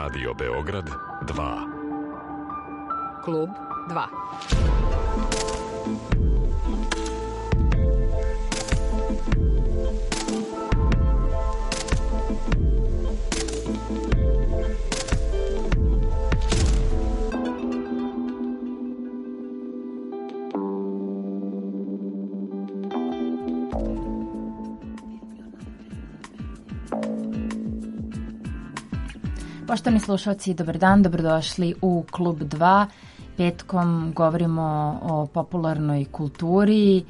Radio Beograd 2. Klub 2. Poštovani slušalci, dobar dan, dobrodošli u Klub 2. Petkom govorimo o popularnoj kulturi,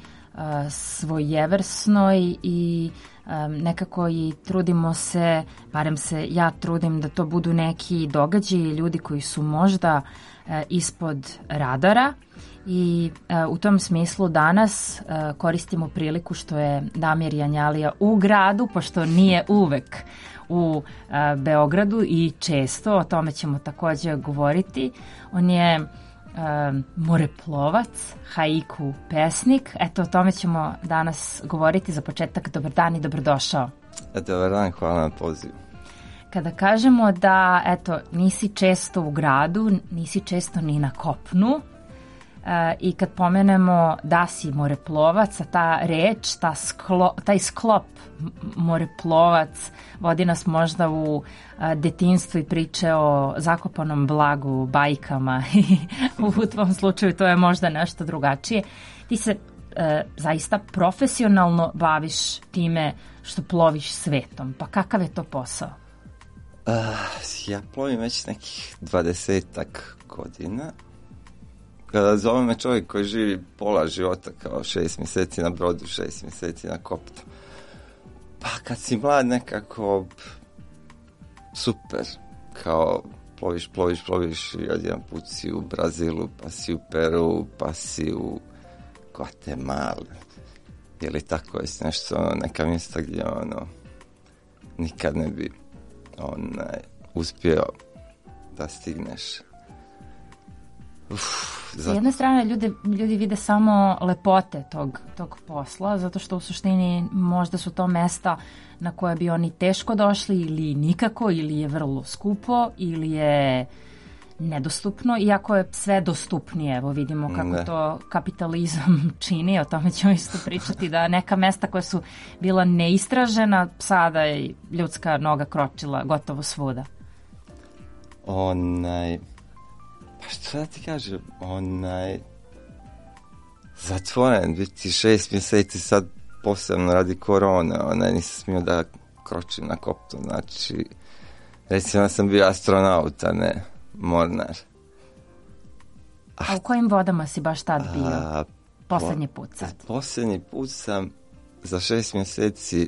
svojevrsnoj i nekako i trudimo se, barem se ja trudim da to budu neki događaji, ljudi koji su možda ispod radara. I u tom smislu danas koristimo priliku što je Damir Janjalija u gradu, pošto nije uvek u Beogradu i često, o tome ćemo takođe govoriti. On je moreplovac, haiku pesnik. Eto, o tome ćemo danas govoriti. Za početak, dobar dan i dobrodošao. Dobar dan, hvala na pozivu. Kada kažemo da, eto, nisi često u gradu, nisi često ni na kopnu, i kad pomenemo da si moreplovac, a ta reč, taj sklop moreplovac vodi nas možda u detinjstvo i priče o zakopanom blagu, bajkama i u tvom slučaju to je možda nešto drugačije. Ti se zaista profesionalno baviš time što ploviš svetom, pa kakav je to posao? Ja plovim već nekih 20 godina. Kada zove me čovjek koji živi pola života, kao 6 mjeseci na brodu, 6 mjeseci na kopnu. Pa kad si mlad nekako super, kao ploviš i odjedan put si u Brazilu, pa si u Peru, pa si u Guatemala. Ili tako je nešto, neka mjesta gdje nikad ne bi uspio da stigneš. S jedne strane ljudi vide samo lepote tog posla, zato što u suštini možda su to mesta na koje bi oni teško došli ili nikako, ili je vrlo skupo, ili je nedostupno, iako je sve dostupnije. Evo vidimo kako to kapitalizam čini, o tome ćemo isto pričati, da neka mesta koja su bila neistražena, sada je ljudska noga kročila gotovo svuda. Pa što da ti kažem, zatvoren, biti 6 mjeseci sad posebno radi korone, nisam smio da kročim na kopnu, znači, recimo sam bio astronaut, a ne mornar. A u kojim vodama si baš tad bio? Poslednji put sad? Posljednji put sam za 6 mjeseci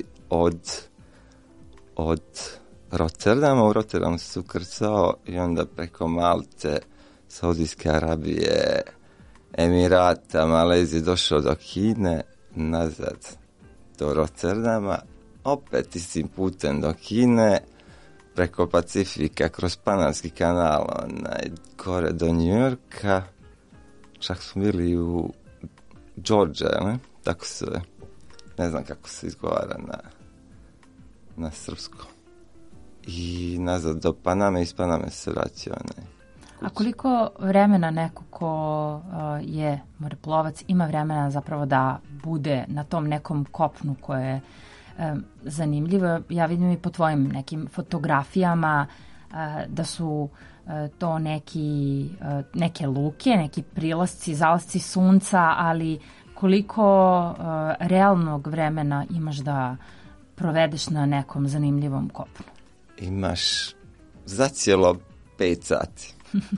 od Rotterdama, u Rotterdamu se ukrcao i onda preko Malte, Saudijske Arabije, Emirata, Malezije došao do Kine, nazad do Rotterdama, opet istim putem do Kine, preko Pacifika, kroz Panamski kanal, gore do New Yorka, čak smo bili u Georgia, ne? Tako se, ne znam kako se izgovara na srpskom. I nazad do Paname, iz Paname se vratio, A koliko vremena neko ko je moreplovac ima vremena zapravo da bude na tom nekom kopnu koje je zanimljivo? Ja vidim i po tvojim nekim fotografijama da su to neke luke, neki prilasci, zalasci sunca, ali koliko realnog vremena imaš da provedeš na nekom zanimljivom kopnu? Imaš zacijelo 5 sati.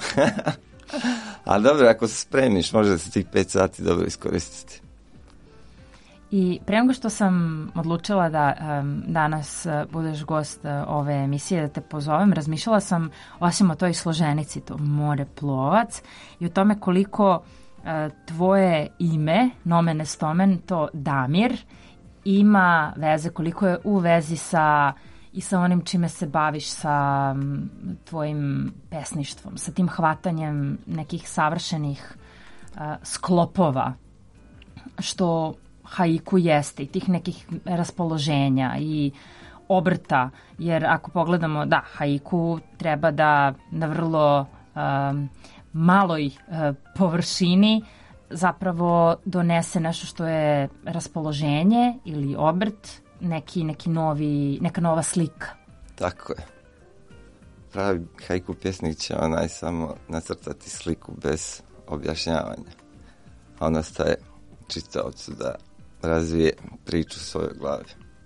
Ali dobro, ako se spremiš, može se tih 5 sati dobro iskoristiti. I pre nego što sam odlučila da danas budeš gost ove emisije, da te pozovem, razmišljala sam osim o toj složenici, to moreplovac, i o tome koliko tvoje ime, nomen est omen, to Damir, ima veze, koliko je u vezi i sa onim čime se baviš, sa tvojim pesništvom, sa tim hvatanjem nekih savršenih sklopova, što haiku jeste, i tih nekih raspoloženja i obrta, jer ako pogledamo, da, haiku treba da na vrlo maloj površini zapravo donese nešto što je raspoloženje ili obrt, neka nova slika. Tako je. Pravi haiku pjesnik će samo nacrtati sliku bez objašnjavanja. A on ostaje čitaocu da razvije priču u svojoj glavi.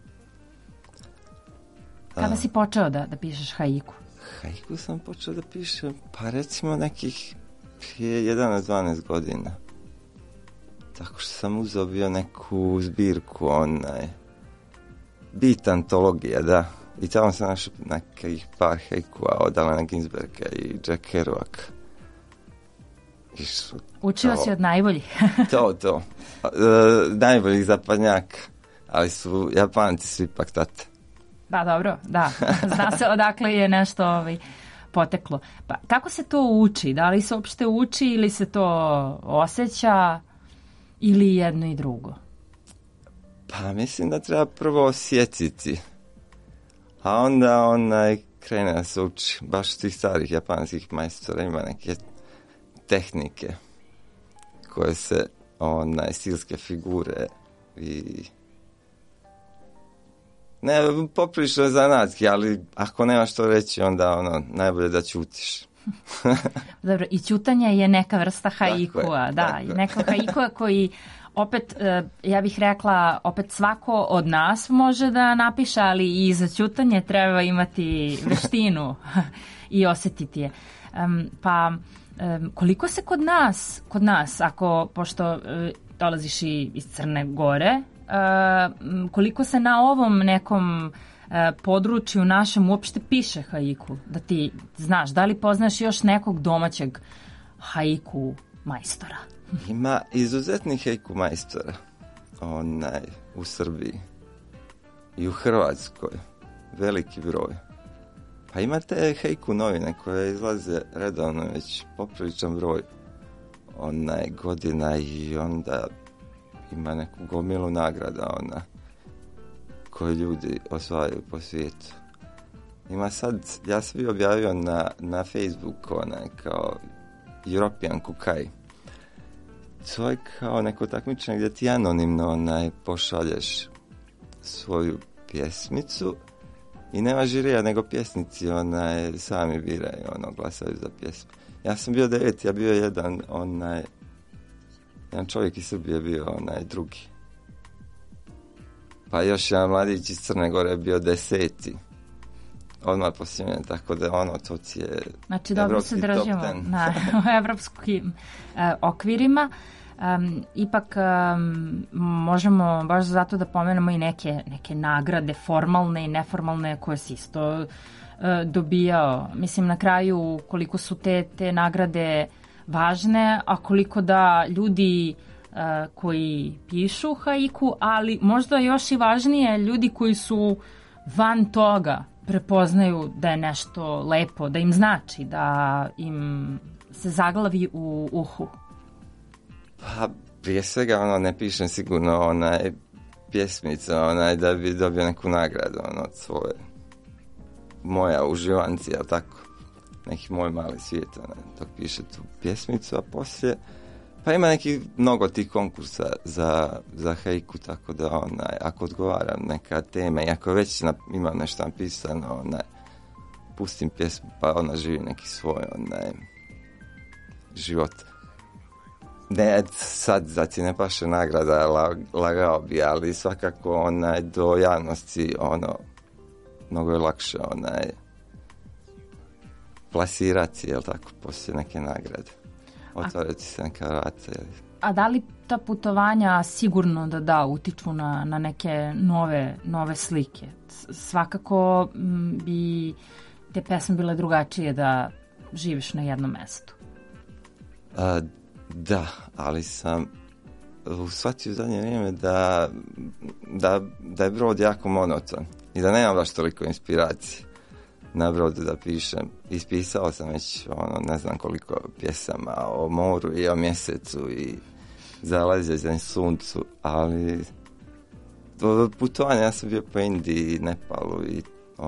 Kada si počeo da pišeš haiku? Haiku sam počeo da pišem, pa recimo nekih prije 11-12 godina. Tako što sam uzeo bio neku zbirku, bit antologija, da. I tamo sam našao nekih par haikua od Alana Ginsberga i Jack Kerouac. Učio si od najboljih. To. Najboljih zapadnjaka, ali su Japanci su ipak tate. Da, dobro, da. Zna se odakle je nešto poteklo. Pa kako se to uči? Da li se uopšte uči ili se to osjeća ili jedno i drugo? Pa mislim da treba prvo osjetiti, a onda krene da se uči. Baš tih starih japanskih majstora ima neke tehnike koje se stilske figure i ne, poprilično zanatski, ali ako nemaš što reći, onda najbolje da ćutiš. Dobro, i ćutanje je neka vrsta haikua, da, i neka haikua koji opet, ja bih rekla, opet svako od nas može da napiše, ali i za ćutanje treba imati veštinu i osjetiti je. Koliko se kod nas, pošto dolaziš iz Crne Gore, koliko se na ovom nekom području našem uopšte piše haiku? Da ti znaš, da li poznaš još nekog domaćeg haiku majstora? Ima izuzetnih haiku majstora u Srbiji i u Hrvatskoj, veliki broj. Pa imate haiku novine koje izlaze redovno već popriličan broj godina i onda ima neku gomilu nagrada koje ljudi osvajaju po svijetu. Ima sad, ja sam bio objavio na Facebooku kao European Kukai. To je kao neko takmičenje gdje ti anonimno pošalješ svoju pjesmicu i nema žirija nego pjesnici sami biraju, glasaju za pjesmu. Ja sam bio 9, ja bio jedan čovjek iz Srbije bio drugi. Pa još jedan mladić iz Crne Gore je bio 10. Odmah poslije mene, tako da to ti je znači, dobro se držimo na evropskim okvirima. Ipak možemo baš zato da pomenemo i neke nagrade formalne i neformalne koje si isto dobijao. Mislim, na kraju koliko su te nagrade važne, a koliko da ljudi koji pišu haiku, ali možda još i važnije, ljudi koji su van toga prepoznaju da je nešto lepo, da im znači, da im se zaglavi u uhu. Pa prije svega ne pišem sigurno pjesmica da bi dobio neku nagradu od svoje moja uživanci, jel tako? Neki moj mali svijet dok piše tu pjesmicu, a poslije pa ima neki mnogo tih konkursa za haiku, tako da ako odgovaram neka tema i ako već imam nešto napisano, pustim pjesmu pa ona živi neki svoj život. Ne, sad da ti ne paše nagrada, lagao bi, ali svakako do javnosti mnogo je lakše plasirati, jel tako, poslije neke nagrade. Otvarati se neka vrata. A da li ta putovanja sigurno da utiču na neke nove slike? Svakako bi te pesme bile drugačije da živiš na jednom mestu. Da, ali sam shvatio u zadnje vrijeme da je brod jako monoton i da nemam baš toliko inspiracije na brodu da pišem. Ispisao sam već ne znam koliko pjesama o moru i o mjesecu i zalazećem suncu, ali putovanja, ja sam bio po Indiji i Nepalu i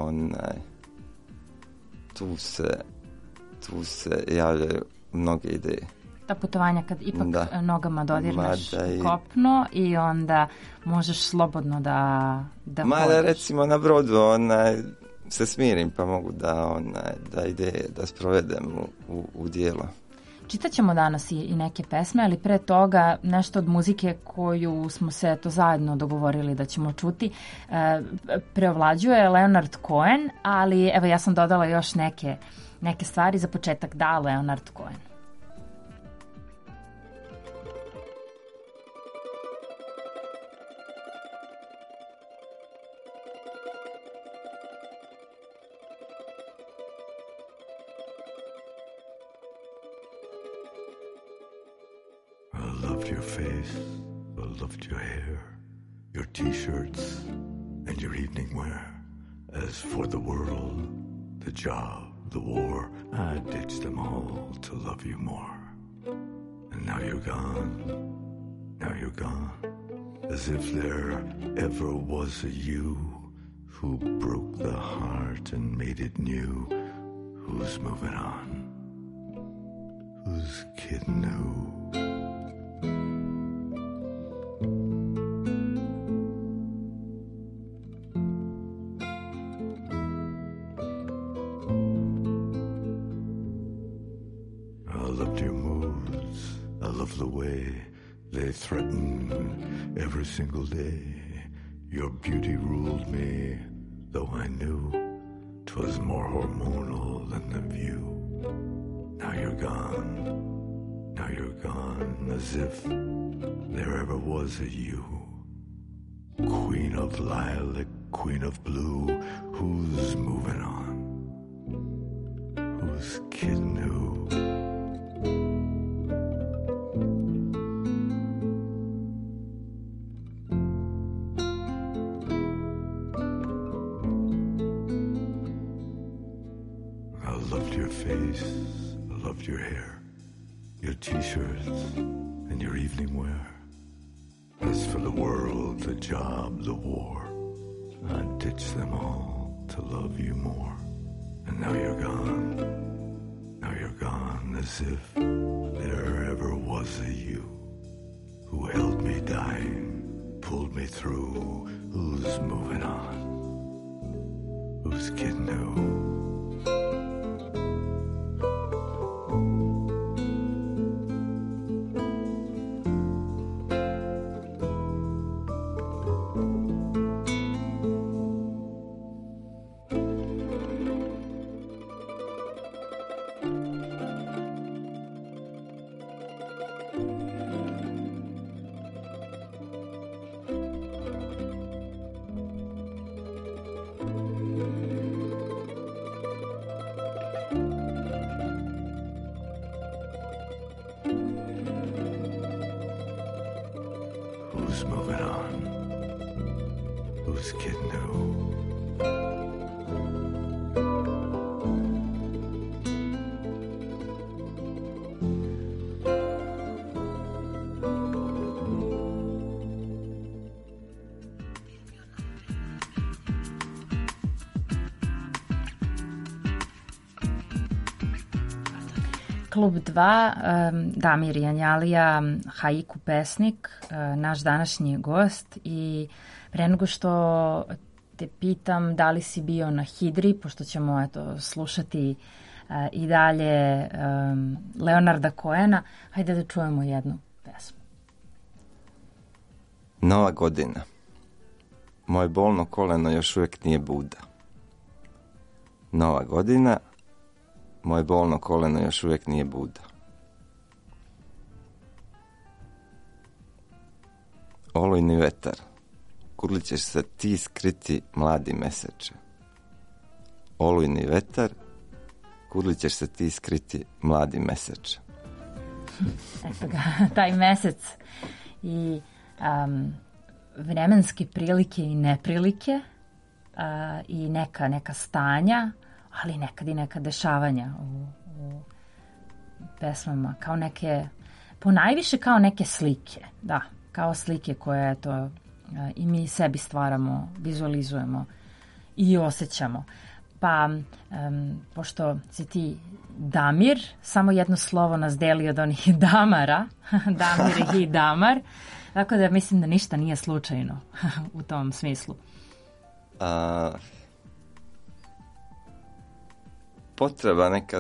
tu se javljaju mnoge ideje. Ta putovanja kad ipak nogama dodirneš kopno i onda možeš slobodno da Mada recimo na brodu se smirim pa mogu da ideje da sprovedem u djelo. Čitaćemo danas i neke pesme, ali pre toga nešto od muzike koju smo se zajedno dogovorili da ćemo čuti. Preovlađuje Leonard Cohen, ali evo ja sam dodala još neke stvari. Za početak Leonard Cohen. Your face, I loved your hair, your t-shirts, and your evening wear. As for the world, the job, the war, I ditched them all to love you more. And now you're gone, as if there ever was a you who broke the heart and made it new. Who's moving on? Who's kidding who? The way they threaten every single day. Your beauty ruled me, though I knew 'twas more hormonal than the view. Now you're gone, as if there ever was a you. Queen of lilac, queen of blue, who's moving on? Who's kidding who? I loved your hair, your t-shirts, and your evening wear. As for the world, the job, the war, I ditched them all to love you more. And now you're gone, as if there ever was a you who held me dying, pulled me through. Who's moving on? Who's kidding who? Who's moving on? Who's kidding who? Klub 2, Damir Janjalija, haiku pesnik, naš današnji gost. I pre nego što te pitam da li si bio na Hidri, pošto ćemo slušati i dalje Leonarda Cohena, hajde da čujemo jednu pesmu. Nova godina. Moje bolno koleno još uvijek nije Buda. Nova godina. Moje bolno koleno još uvijek nije Buda. Olujni vetar, kud ćeš se ti skriti, mladi meseče? Olujni vetar, kud ćeš se ti skriti, mladi meseče? Eto ga, taj mesec i vremenske prilike i neprilike i neka stanja, ali nekad i neka dešavanja u pesmama, kao neke, ponajviše kao neke slike, da, kao slike koje i mi sebi stvaramo, vizualizujemo i osjećamo. Pa, pošto si ti Damir, samo jedno slovo nas deli od onih Damara, Damir i Damar, tako da mislim da ništa nije slučajno u tom smislu. Potreba neka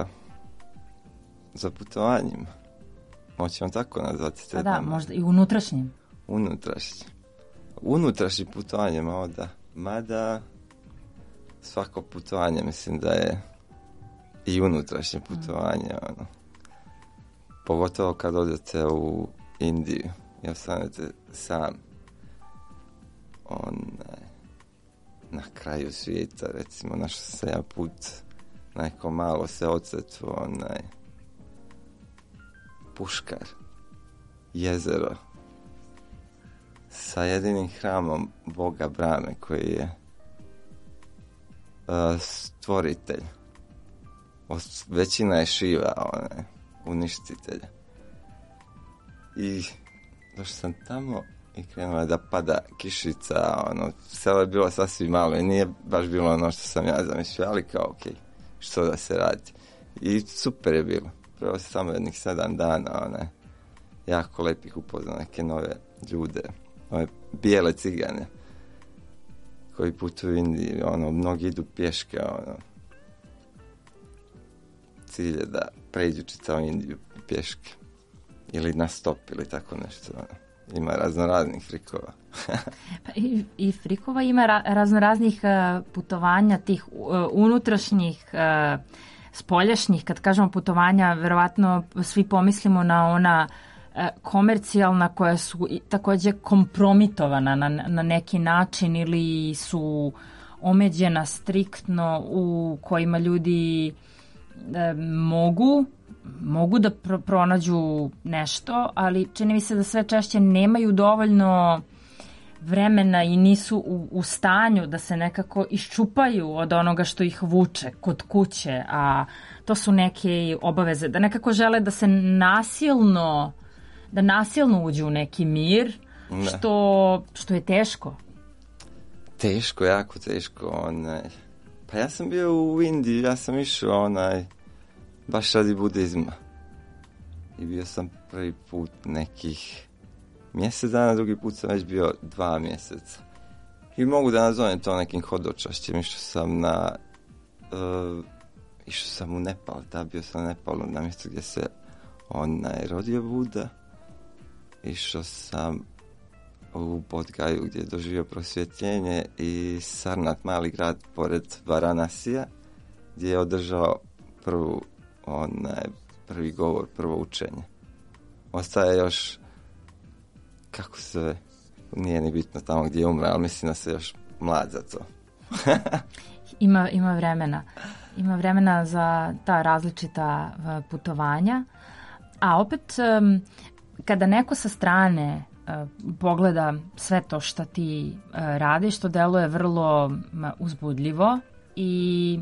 za putovanjima. Moćemo tako nazvati. Pa da, možda i unutrašnjim. Unutrašnjim putovanje, mada svako putovanje mislim da je i unutrašnje putovanje. Pogotovo kad odete u Indiju i ostanete sam na kraju svijeta, recimo našao sam ja put na neko malo se odsetu Puškar, jezero sa jedinim hramom Boga Brame koji je stvoritelj. Većina je Šiva, uništitelj. I došao sam tamo i krenuo je da pada kišica, selo je bilo sasvim malo i nije baš bilo ono što sam ja zamislio, ali kao okej, što da se radi. I super je bilo. Prvo sam samo jednih 7 dana, jako lepih upoznao neke nove ljude, ove bijele cigane koji putuju u Indiji, mnogi idu pješke, cilj je da pređu čitavu Indiju pješke ili na stop ili tako nešto. Ima raznoraznih frikova. Pa i frikova ima raznoraznih putovanja, tih unutrašnjih, spoljašnjih. Kad kažemo putovanja, verovatno svi pomislimo na ona komercijalna koja su također kompromitovana na neki način ili su omeđena striktno, u kojima ljudi mogu da pronađu nešto, ali čini mi se da sve češće nemaju dovoljno vremena i nisu u stanju da se nekako iščupaju od onoga što ih vuče kod kuće, a to su neke obaveze, da nekako žele da se nasilno uđu u neki mir, što je teško. Teško, jako teško. Pa ja sam bio u Indiji, ja sam išao baš radi budizma. I bio sam prvi put nekih mjesec dana, drugi put sam već bio 2 mjeseca. I mogu da nazovem to nekim hodočašćem. Išao sam u Nepal, bio sam u Nepalu na mjestu gdje se rodio Buda. Išao sam u Bodgaju gdje je doživio prosvjetljenje i Sarnat, mali grad pored Varanasija, gdje je održao prvi govor, prvo učenje. Ostaje još, kako se, nije ni bitno tamo gdje je umre, ali mislim da se još mlad za to. Ima vremena. Ima vremena za ta različita putovanja, a opet kada neko sa strane pogleda sve to što ti radiš, to deluje vrlo uzbudljivo i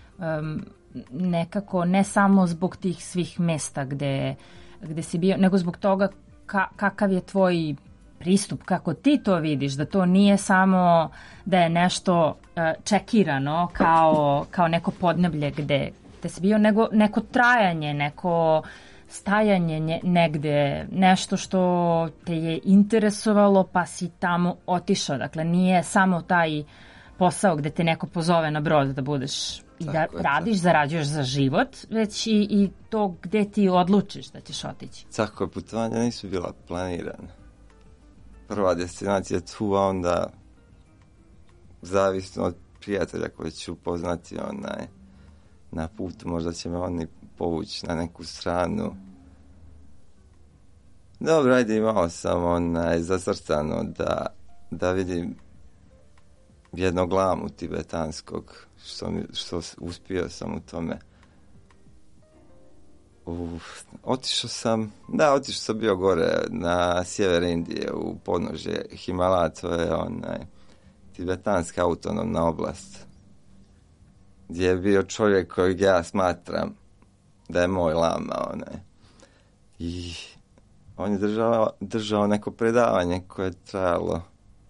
nekako ne samo zbog tih svih mesta gde si bio, nego zbog toga kakav je tvoj pristup, kako ti to vidiš, da to nije samo da je nešto čekirano kao neko podneblje gde si bio, nego neko trajanje, neko stajanje negde, nešto što te je interesovalo pa si tamo otišao. Dakle, nije samo taj posao gde te neko pozove na brod da budeš i da radiš, zarađuješ za život, već i to gde ti odlučiš da ćeš otići. Tako je, putovanja nisu bila planirana. Prva destinacija je tu, a onda zavisno od prijatelja koji ću upoznati na putu, možda će me oni povući na neku stranu. Dobro, ajde, imao sam zacrtano da vidim jednog lamu tibetanskog, što uspio sam u tome. Otišao sam bio gore na sjever Indije, u podnožje Himalaja, to je tibetanska autonomna oblast, gdje je bio čovjek kojeg ja smatram da je moj lama. I on je držao neko predavanje koje je trajalo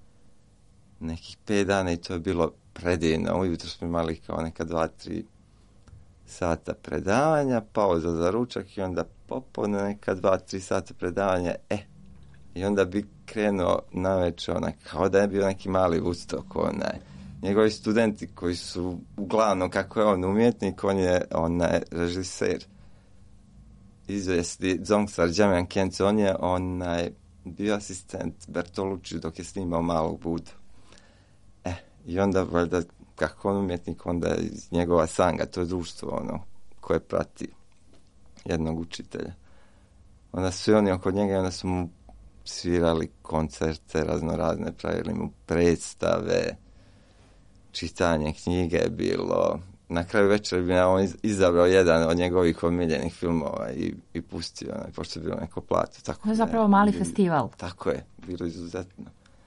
nekih 5 dana i to je bilo predivno. Ujutro smo imali kao neka 2-3 sata predavanja, pauza za ručak i onda popodne neka 2-3 sata predavanja. I onda bi krenuo naveče, kao da je bio neki mali Woodstock, njegovi studenti koji su uglavnom, kako je on umjetnik, on je režiser, izvesti Dzongsar Džamjan Kenc, on je bio asistent Bertolucci dok je snimao Malog Budu. I onda, valjda, kako on umjetnik, onda iz njegova sanga, to je društvo, koje prati jednog učitelja. Onda su oni oko njega i onda su mu svirali koncerte raznorazne, pravili mu predstave, čitanje knjige je bilo. Na kraju večera bi on izabrao jedan od njegovih omiljenih filmova i pustio, pošto je bilo neko plato. To je zapravo mali festival. Tako je, bilo izuzetno.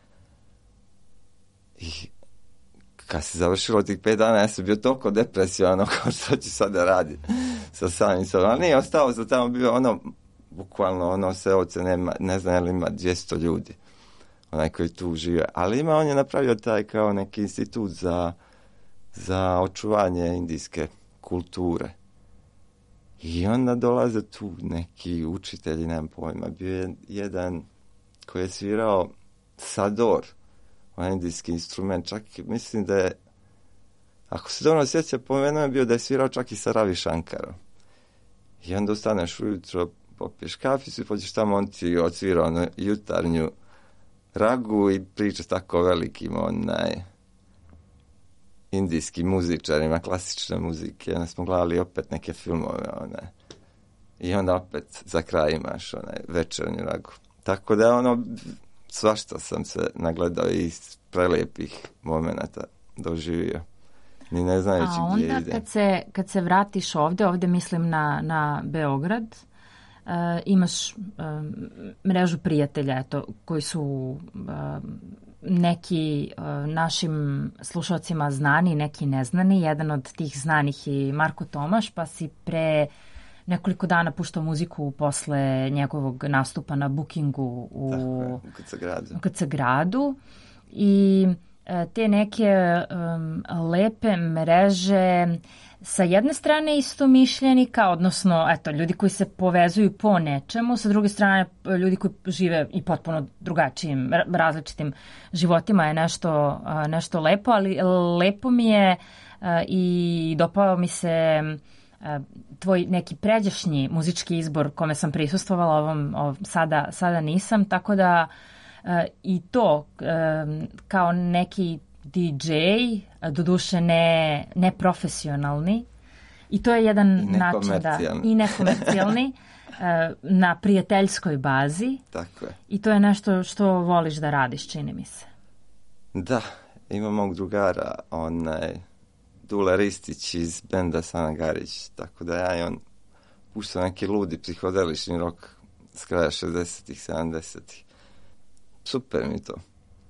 I kad se završilo tih 5 dana, ja sam bio toliko depresivan, kao što ću sada raditi sa samim sobom. Ali nije ostao za tamo, bio bukvalno seoce, ne znam je li ima 200 ljudi, onaj koji tu žive. Ali on je napravio taj kao neki institut za očuvanje indijske kulture. I onda dolaze tu neki učitelji, nemam pojma. Bio je jedan koji je svirao sador, indijski instrument, čak mislim da je, ako se dobro sjeća, pomenuo je bio da je svirao čak i sa Ravi Shankarom. I onda ustaneš ujutro, popiješ kaficu i pođeš tamo, on ti odsvirao jutarnju ragu i priča tako velikim indijskim muzičarima, klasične muzike. Onda smo gledali opet neke filmove, i onda opet za kraj imaš večernju ragu. Tako da svašta sam se nagledao i iz prelijepih momenata doživio. Ni ne znajući gdje ide. A onda kad se vratiš ovde mislim na Beograd, imaš mrežu prijatelja, koji su neki našim slušalcima znani, neki neznani. Jedan od tih znanih je Marko Tomaš, pa si pre nekoliko dana puštao muziku posle njegovog nastupa na Bookingu u KC Gradu. I te neke lepe mreže sa jedne strane istomišljenika, odnosno ljudi koji se povezuju po nečemu, sa druge strane ljudi koji žive i potpuno drugačijim, različitim životima je nešto lepo, ali lepo mi je i dopao mi se tvoj neki pređašnji muzički izbor kome sam prisustvovala, sada nisam, tako da i to kao neki DJ, doduše ne profesionalni, i to je jedan način i nekomercijalni na prijateljskoj bazi. Tako je. I to je nešto što voliš da radiš, čini mi se. Da, imam mog drugara, Dule Ristić iz benda Sana Garić, tako da ja i on puštao neki ludi psihodelični rock s kraja 60-ih, 70-ih. Super mi to.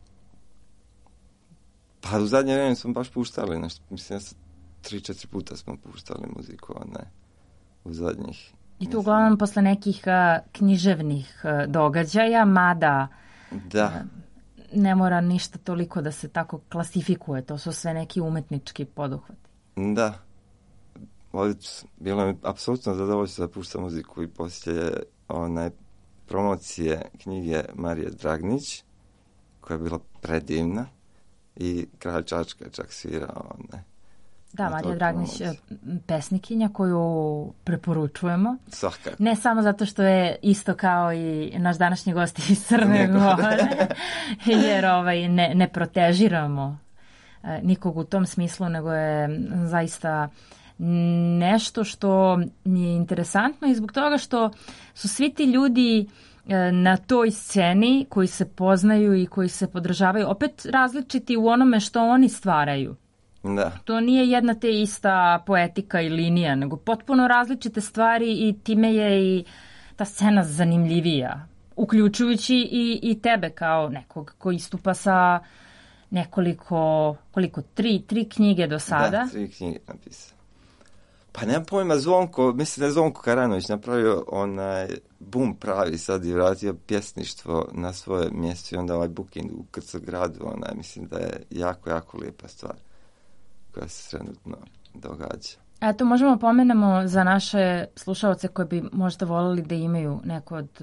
Pa u zadnje vrijeme smo baš puštali nešto, mislim 3-4 puta smo puštali muziku, u zadnjih. I to uglavnom posle nekih književnih događaja, mada ne mora ništa toliko da se tako klasifikuje, to su sve neki umetnički poduhvati. Da, bilo mi apsolutno zadovoljstvo da puštam muziku i poslije promocije knjige Marije Dragnić, koja je bila predivna, i Kralj Čačka je čak svirao. Da, Marija Dragnić, pesnikinja koju preporučujemo. Svakako. Ne samo zato što je isto kao i naš današnji gost iz Crne Gore, jer ne protežiramo nikog u tom smislu, nego je zaista nešto što mi je interesantno i zbog toga što su svi ti ljudi na toj sceni koji se poznaju i koji se podržavaju opet različiti u onome što oni stvaraju. Da. To nije jedna te ista poetika i linija, nego potpuno različite stvari i time je i ta scena zanimljivija, uključujući i tebe kao nekog ko istupa sa nekoliko, tri knjige do sada. Da, 3 knjige napisao. Pa nemam pojma, Zvonko, mislim da je Zvonko Karanović napravio onaj bum pravi sad i vratio pjesništvo na svoje mjesto i onda ovaj booking u Krcogradu, mislim da je jako, jako lijepa stvar koja se trenutno događa. Eto, možemo pomenemo za naše slušalce koji bi možda volili da imaju neko od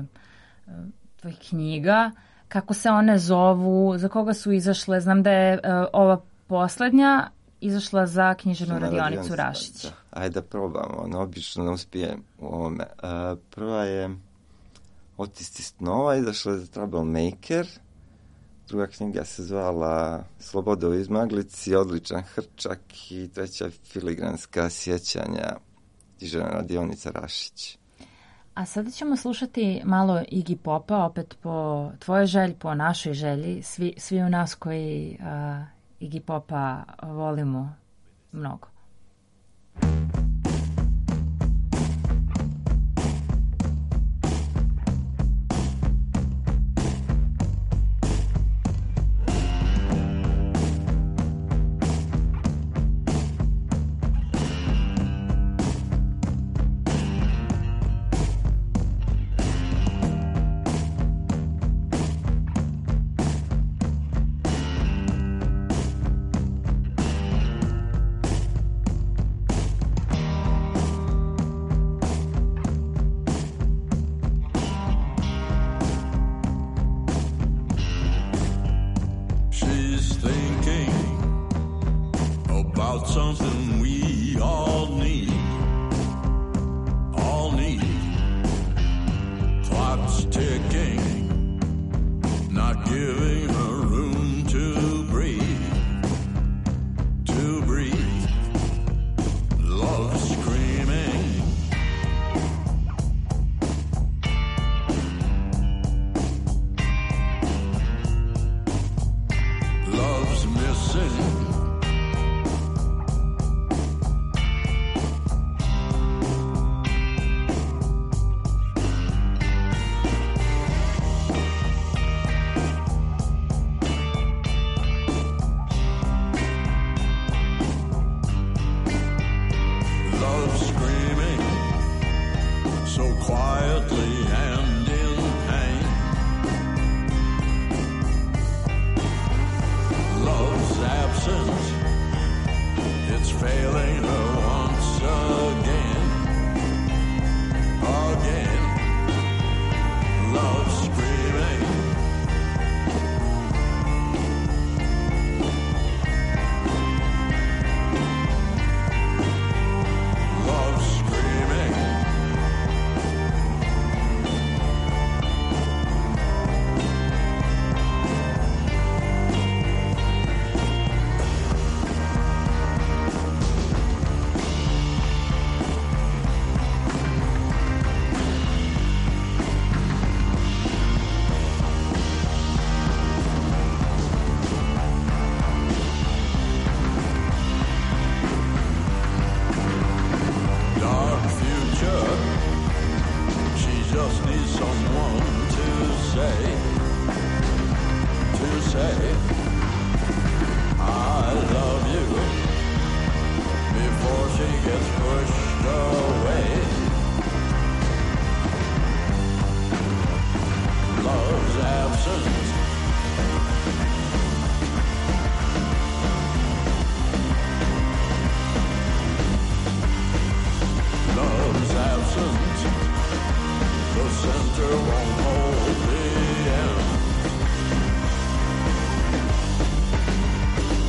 tvojih knjiga, kako se one zovu, za koga su izašle. Znam da je ova poslednja izašla za književnu radionicu Rašić. Da. Ajde da probamo, obično ne uspijem u ovome. Prva je Otisci snova, izašla je za Troublemaker. Druga knjiga se zvala Sloboda u izmaglici, Odličan hrčak i treća Filigranska sjećanja, književna radionica Rašić. A sada ćemo slušati malo Iggy Popa, opet po tvojoj želji, po našoj želji, svi u nas koji Iggy Popa volimo mnogo.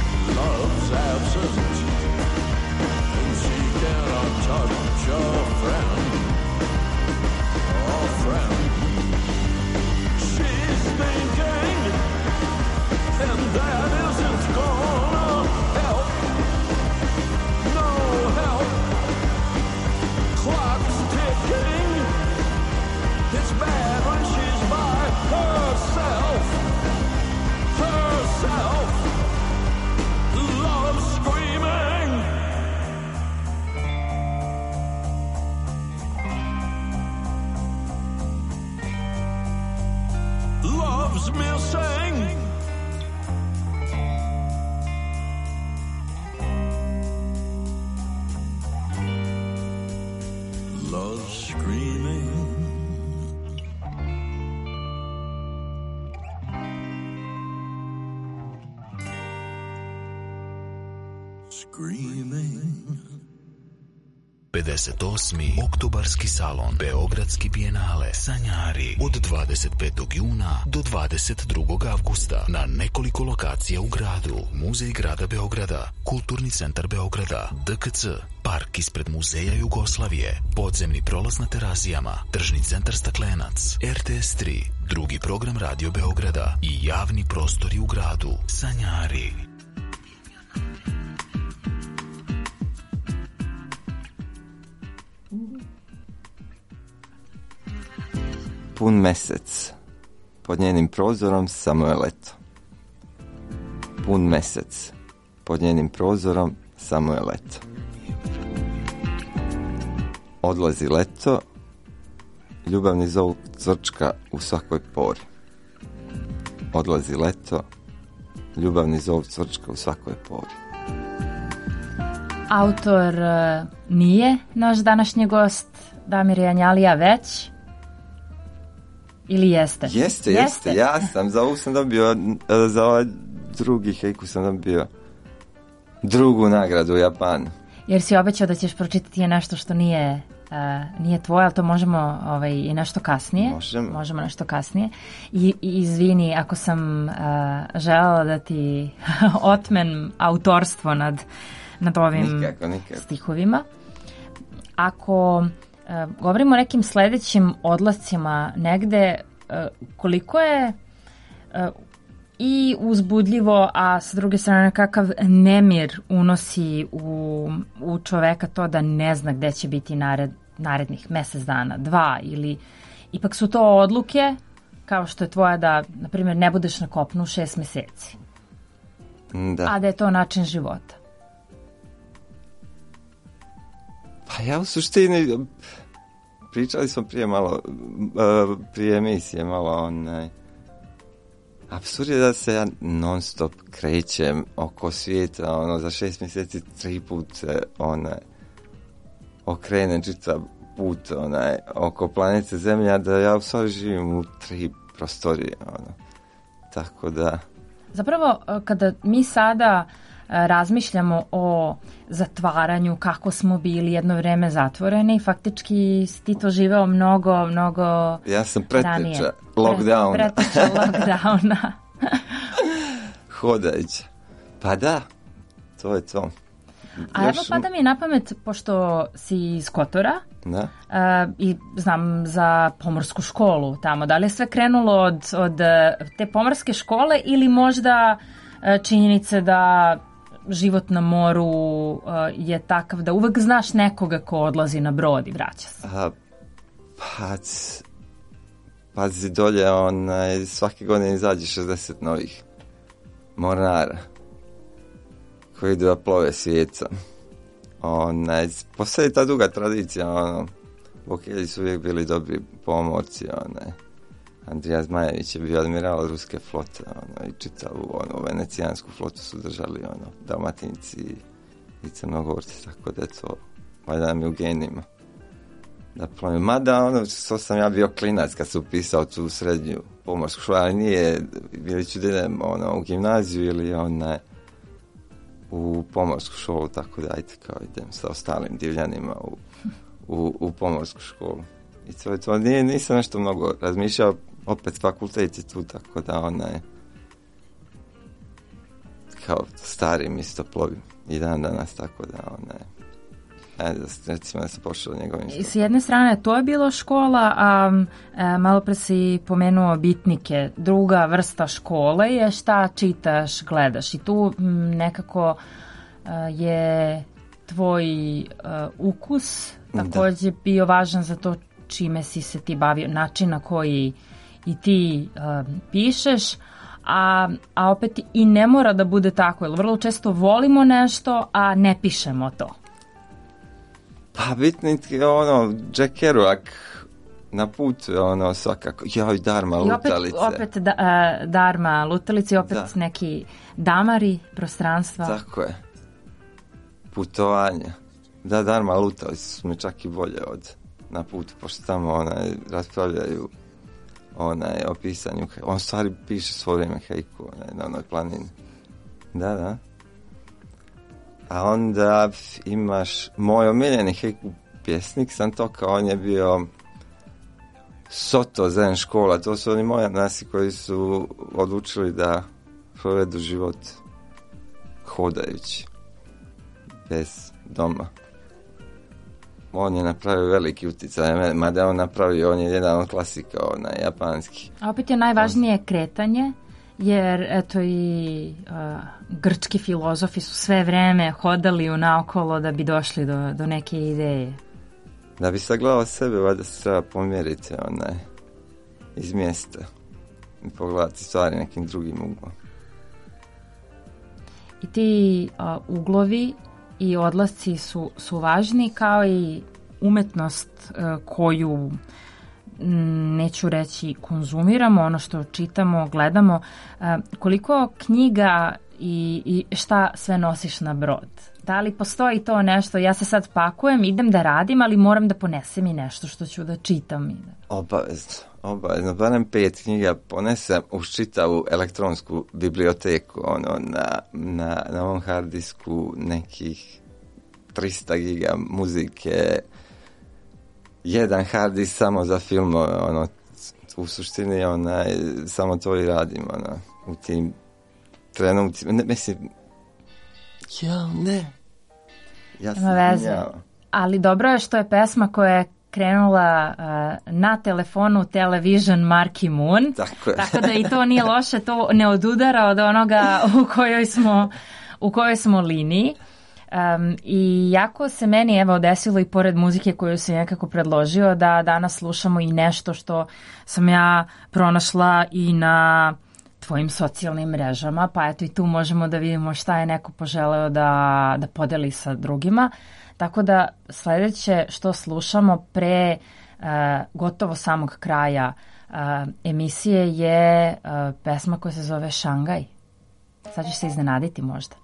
Your friend. screaming. 58. oktobarski salon Beogradski bijenale Sanjari od 25. juna do 22. avgusta na nekoliko lokacija u gradu. Muzej grada Beograda, Kulturni centar Beograda, DKC, park ispred Muzeja Jugoslavije, podzemni prolaz na Terazijama, tržni centar Staklenac, RTS 3, drugi program Radio Beograda i javni prostori u gradu. Sanjari. Pun mesec. Pod njenim prozorom samo je leto. Pun mesec. Pod njenim prozorom samo je leto. Odlazi leto. Ljubavni zov cvrčka u svakoj pori. Odlazi leto. Ljubavni zov cvrčka u svakoj pori. Autor nije naš današnji gost Damir Janjalija, već... Ili jeste? Jeste. Ja sam, za ovu sam dobio, za ovaj drugi hejku sam dobio drugu nagradu u Japanu. Jer si obećao da ćeš pročitati nešto što nije tvoje, ali to možemo i nešto kasnije. Možemo nešto kasnije. I izvini ako sam želela da ti otmem autorstvo nad ovim nikako. stihovima. Ako govorimo o nekim sledećim odlascima negde, koliko je i uzbudljivo, a s druge strane kakav nemir unosi u čoveka to da ne zna gde će biti narednih mesec dana, 2, ili ipak su to odluke kao što je tvoja da, na primjer, ne budeš na kopnu 6 meseci. Da. A da je to način života. Pa ja u suštini, pričali smo prije emisije malo apsurd je da se ja non stop krećem oko svijeta, za 6 mjeseci 3 puta okrenem čitav put oko planete Zemlja, da ja u stvari živim u 3 prostorije, tako da... Zapravo, kada mi sada razmišljamo o zatvaranju, kako smo bili jedno vreme zatvoreni, faktički si ti to živeo mnogo ja sam preteča lockdowna. Hodajuća. Pa da, to je to. A evo pada mi na pamet, pošto si iz Kotora, da. I znam za pomorsku školu tamo, da li je sve krenulo od te pomorske škole ili možda činjenice da život na moru je takav da uvek znaš nekoga ko odlazi na brod i vraća se? Pazi dolje, svake godine izađe 60 novih mornara koji idu da plove svijetom. Postoji ta duga tradicija, Bokelji su uvijek bili dobri pomorci, Andrija Zmajević je bio admiral ruske flote, i čitavu venecijansku flotu su držali, Dalmatinci i Crnogorci, tako da je to valjda nam je u genima da plovim. Mada, što sam ja bio klinac kad sam upisao tu srednju pomorsku školu, ali nije, ili ću da idem u gimnaziju ili u pomorsku školu, tako da ajte kao idem sa ostalim divljanima u pomorsku školu. I to nisam nešto mnogo razmišljao, opet fakultet je tu, tako da kao starim isto plovim i dan danas, tako da recimo da se pošao njegovim školom. S jedne strane to je bilo škola, a malo pre si pomenuo bitnike. Druga vrsta škole je šta čitaš, gledaš, i tu nekako je tvoj ukus takođe bio važan za to čime si se ti bavio, način na koji i ti pišeš, a opet i ne mora da bude tako, jer vrlo često volimo nešto, a ne pišemo to. Pa bitnik je Jack Kerouac na putu, svakako, joj, Darma Lutalice. I opet Darma Lutalice, opet neki damari prostranstva. Tako je. Putovanja. Da, Darma Lutalice su mi čak i bolje od Na putu, pošto tamo raspravljaju o pisanju. On stvari piše svo vrijeme hejku na onoj planini. Da. A onda imaš moj omiljeni pjesnik, sam to kao on je bio Soto Zen škola, to su oni moji nasi koji su odlučili da provedu život hodajući, bez doma. On je napravio veliki utjecaj, mada on napravio, on je jedan od klasika, japanski. A opet je najvažnije kretanje, jer eto i grčki filozofi su sve vreme hodali unaokolo da bi došli do neke ideje. Da bi sagledao sebe, valjda se treba pomjeriti iz mjesta i pogledati stvari nekim drugim uglom. I ti uglovi i odlasci su važni, kao i umetnost koju, neću reći konzumiramo, ono što čitamo, gledamo. Koliko knjiga i šta sve nosiš na brod? Da li postoji to nešto, ja se sad pakujem, idem da radim, ali moram da ponesem i nešto što ću da čitam. Obavezno, barem 5 knjiga ponesem uz čitavu elektronsku biblioteku, na ovom hard disku nekih 300 giga muzike, jedan hard disk samo za filmove, u suštini samo to i radim, u tim trenucima, mislim, ja sam veze. Ali dobro je što je pesma koja je krenula na telefonu Television Marky Moon, tako da i to nije loše, to ne odudara od onoga u kojoj smo liniji. I jako se meni desilo i pored muzike koju sam nekako predložio da danas slušamo i nešto što sam ja pronašla i na tvojim socijalnim mrežama, pa eto i tu možemo da vidimo šta je neko poželeo da podeli sa drugima. Tako da sljedeće što slušamo pre gotovo samog kraja emisije je pesma koja se zove Šangaj. Sad ćeš se iznenaditi možda.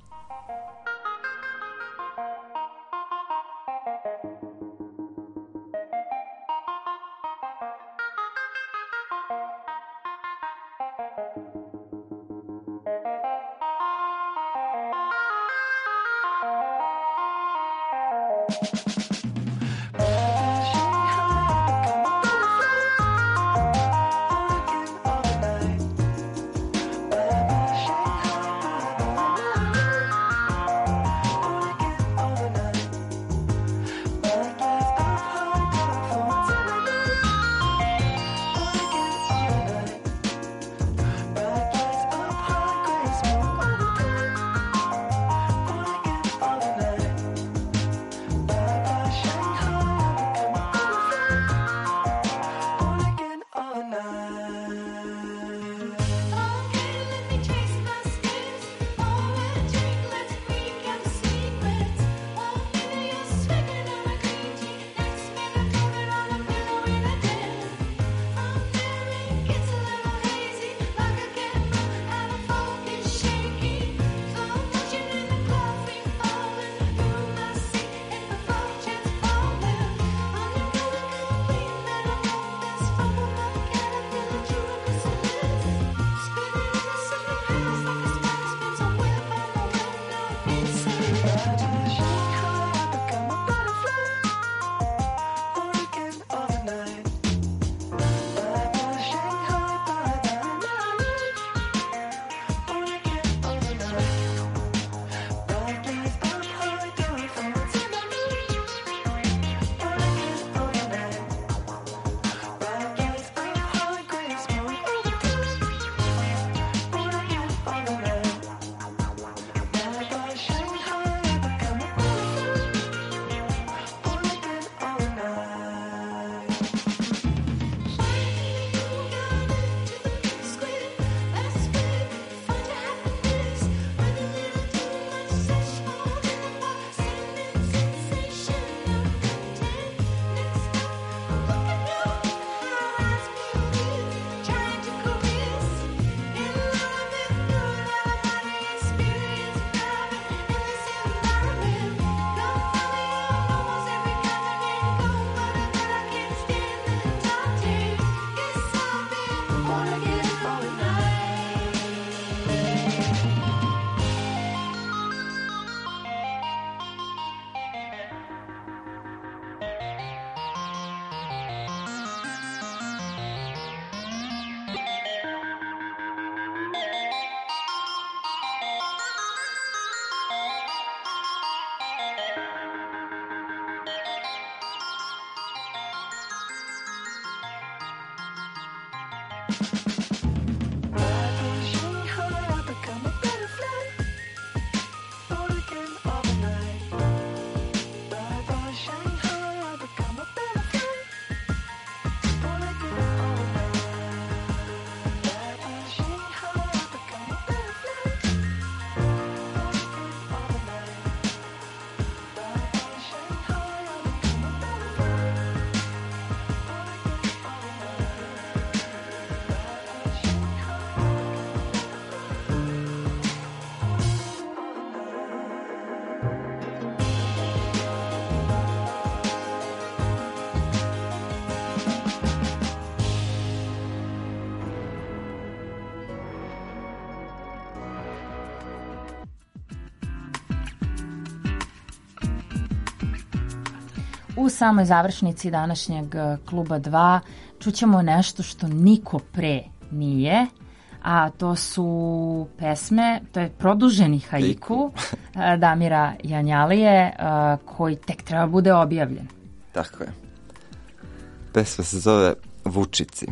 U samoj završnici današnjeg Kluba 2 čućemo nešto što niko pre nije, a to su pesme, to je produženi haiku Damira Janjalije, koji tek treba bude objavljen. Tako je. Pesma se zove Vučici.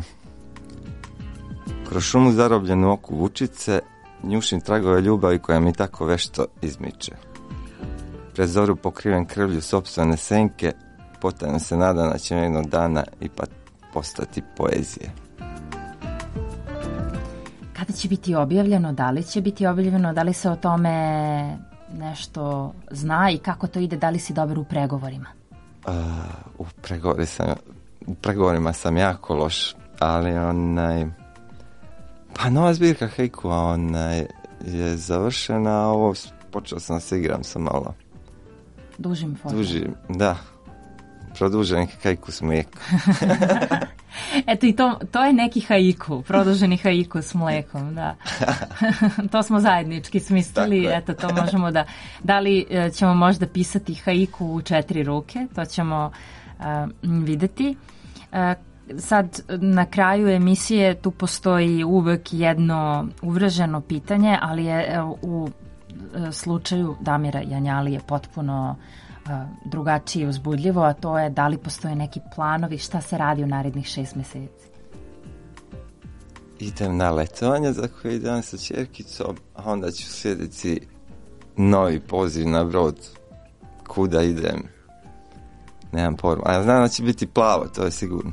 Kroz šumu zarobljenu oku vučice njušim tragove ljubavi koja mi tako vešto izmiče. Pred zoru pokriven krvlju sopstvene senke, potajno se nadam da će jednog dana ipak postati poezije. Kada će biti objavljeno, da li će biti objavljeno, da li se o tome nešto zna i kako to ide, da li si dobar u pregovorima? U pregovorima sam jako loš, ali pa nova zbirka haiku je završena, a ovo počeo sam da se igram sa malo dužim formom. Da. Produženi haiku s mlijekom. Eto i to je neki haiku, produženi haiku s mlijekom, da. To smo zajednički smislili, eto to možemo da li ćemo možda pisati haiku u 4 ruke, to ćemo videti. Sad na kraju emisije tu postoji uvek jedno uvreženo pitanje, ali je u slučaju Damira Janjalije potpuno drugačije i uzbudljivo, a to je da li postoje neki planovi, šta se radi u narednih 6 meseci? Idem na letovanje za koje idem sa ćerkicom, a onda ću sljedeći novi poziv na brod. Kuda idem? Nemam pojma. A ja znam da će biti plavo, to je sigurno.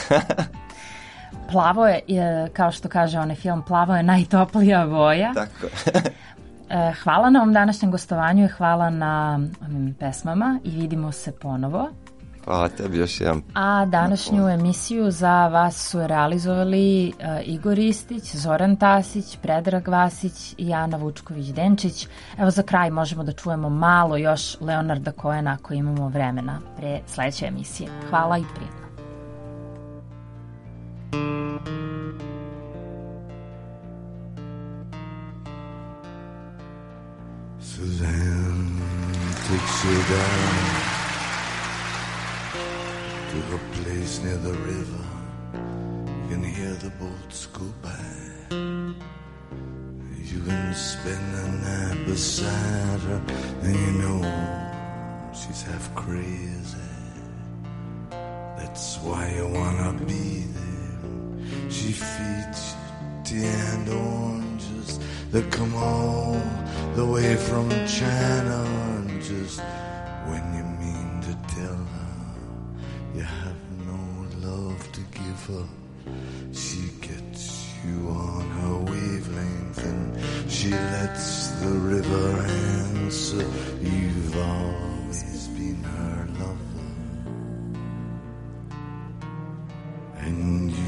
Plavo je, kao što kaže onaj film, plavo je najtoplija boja. Tako. Hvala na ovom današnjem gostovanju i hvala na ovim pesmama i vidimo se ponovo. Hvala tebi još jedan. A današnju emisiju za vas su realizovali Igor Ristić, Zoran Tasić, Predrag Vasić i Ana Vučković-Denčić. Evo za kraj možemo da čujemo malo još Leonarda Cohena ako imamo vremena pre sledeće emisije. Hvala i prijatno. Suzanne takes you down to a place near the river. You can hear the boats go by. You can spend the night beside her, and you know she's half crazy. That's why you wanna be there. She feeds you tea and oranges that come all the way from China, and just when you mean to tell her you have no love to give her, she gets you on her wavelength and she lets the river answer. You've always been her lover, and you